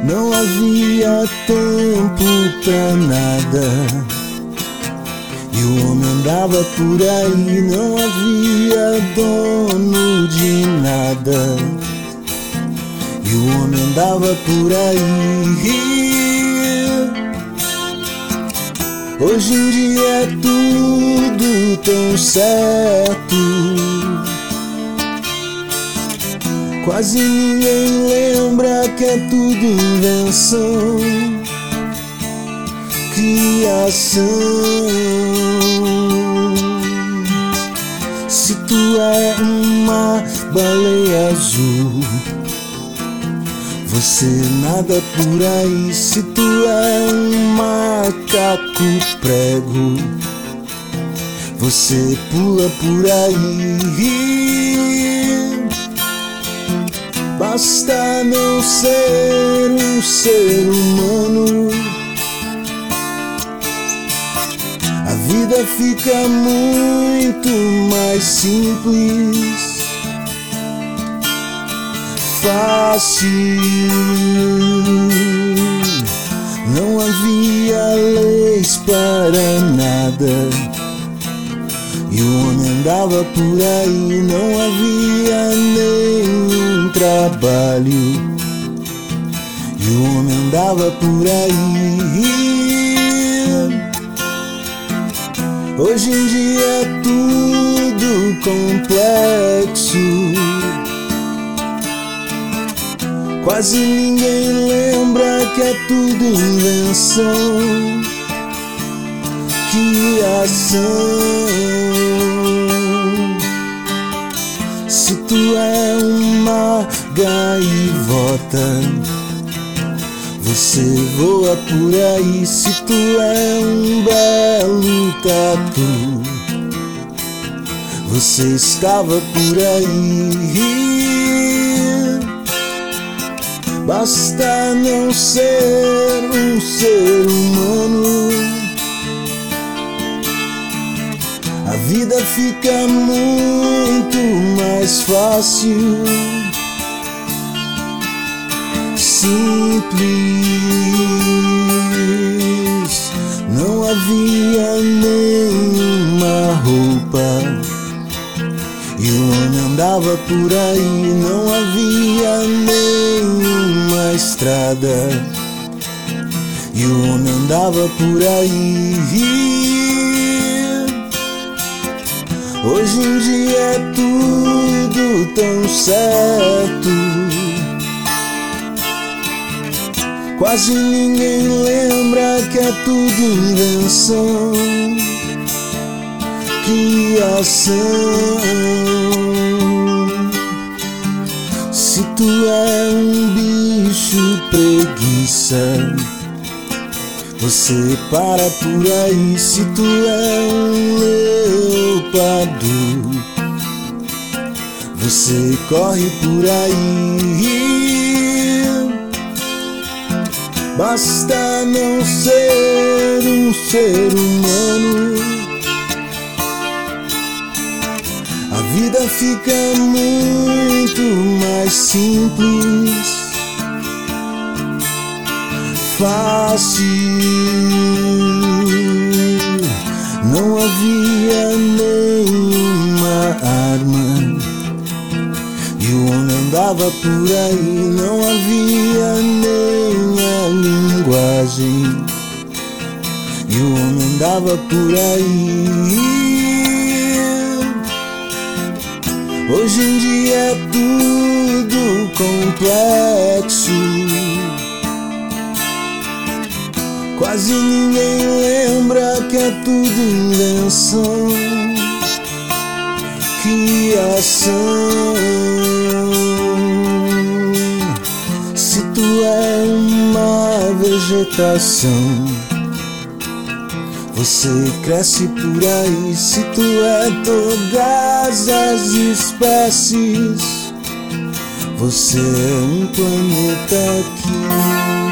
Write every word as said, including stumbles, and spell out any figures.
não havia tempo pra nada. E o homem andava por aí, não havia dono de nada. E o homem andava por aí. Hoje em dia é tudo tão certo, quase ninguém lembra que é tudo invenção, criação. Se tu é uma baleia azul, você nada por aí. Se tu é um macaco prego, você pula por aí. Basta não ser um ser humano, a vida fica muito mais simples, fácil. Não havia leis para nada, e o homem andava por aí. Não havia nenhum trabalho, e o homem andava por aí. Hoje em dia é tudo complexo, quase ninguém lembra que é tudo invenção, criação. Se tu é uma gaivota, você voa por aí. Se tu é um belo tatu, você escava por aí. Basta não ser um ser humano, a vida fica muito mais fácil, simples. Não havia nenhuma roupa, e o homem andava por aí. Não havia nenhuma estrada, e o homem andava por aí. Hoje em dia é tudo tão certo, quase ninguém lembra que é tudo invenção, criação. Se tu é um bicho preguiça, você para por aí. Se tu é um leopardo, você corre por aí. Basta não ser um ser humano, a vida fica muito mais simples, fácil. Não havia nenhuma arma, e o homem andava por aí. Não havia nem a linguagem, e o homem andava por aí. Hoje em dia é tudo complexo, quase ninguém lembra que é tudo invenção, criação. Se tu é uma vegetação, você cresce por aí. Se tu é todas as espécies, você é um planeta aqui.